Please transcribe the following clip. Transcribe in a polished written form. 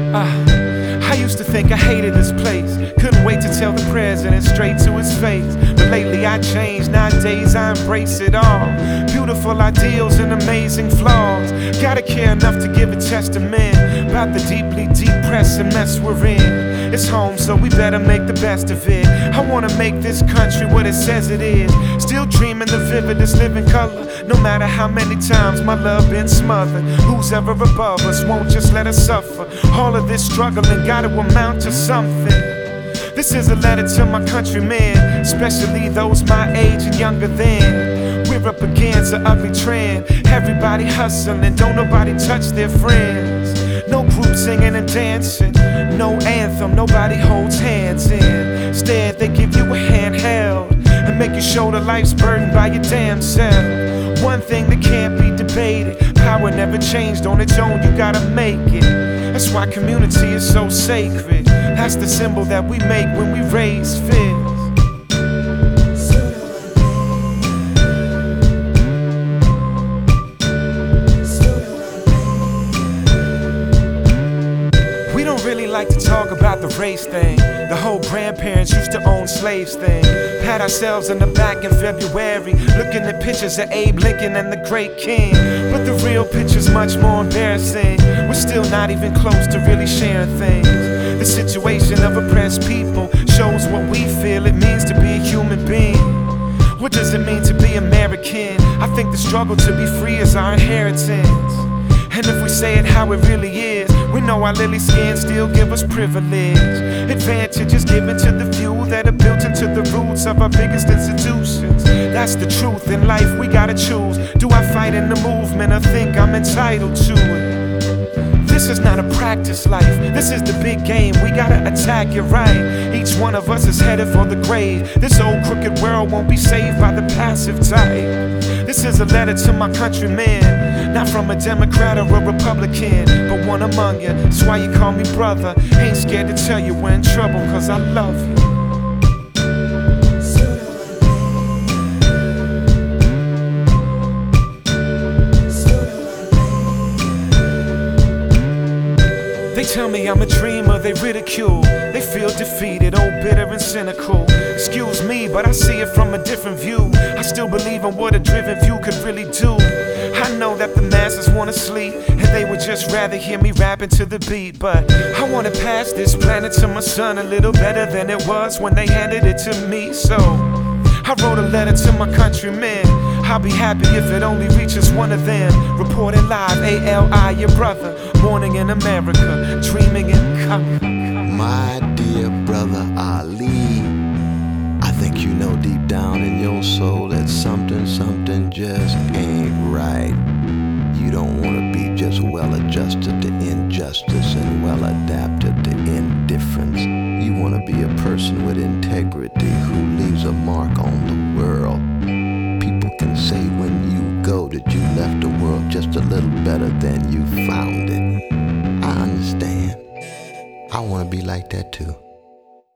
I used to think I hated this place. Couldn't wait to tell the president straight to his face. But lately I changed, nowadays I embrace it all. Beautiful ideals and amazing flaws. Gotta care enough to give a testament about the deeply depressing mess we're in. It's home, so we better make the best of it. I wanna make this country what it says it is. Still dreaming the vividest living color. No matter how many times my love been smothered. Who's ever above us won't just let us suffer. All of this struggling gotta amount to something. This is a letter to my countrymen, especially those my age and younger than. We're up against an ugly trend. Everybody hustling, don't nobody touch their friends. No group singing and dancing, no anthem, nobody holds hands in. Instead, they give you a handheld and make you shoulder life's burden by your damn self. One thing that can't be debated, power never changed on its own, you gotta make it. That's why community is so sacred. That's the symbol that we make when we raise fists. We don't really like to talk about the race thing. The whole grandparents used to own slaves thing. Pat ourselves in the back in February, looking at pictures of Abe Lincoln and the great king. But the real picture's much more embarrassing. We're still not even close to really sharing things. The situation of oppressed people shows what we feel it means to be a human being. What does it mean to be American? I think the struggle to be free is our inheritance. And if we say it how it really is, we know our lily skin still give us privilege. Advantages given to the few that are built into the roots of our biggest institutions. That's the truth in life, we gotta choose. Do I fight in the movement or think I'm entitled to it? This is not a practice life, this is the big game, we gotta attack it right. Each one of us is headed for the grave. This old crooked world won't be saved by the passive type. This is a letter to my countrymen, not from a Democrat or a Republican, but one among you. That's why you call me brother. Ain't scared to tell you we're in trouble, cause I love you. They tell me I'm a dreamer, they ridicule. They feel defeated, old, bitter and cynical. Excuse me, but I see it from a different view. I still believe in what a driven few could really do. I know that the masses wanna sleep, and they would just rather hear me rapping to the beat. But I wanna pass this planet to my son a little better than it was when they handed it to me. So I wrote a letter to my countrymen. I'll be happy if it only reaches one of them. Reporting live, ALI, your brother. Morning in America, dreaming in color. My dear brother Ali, I think you know deep down in your soul that something just ain't right. You don't want to be just well adjusted to injustice and well adapted to indifference. You want to be a person with integrity who leaves a mark on the world. People can say when you go that you left the world just a little better than you found it. I understand. I want to be like that too.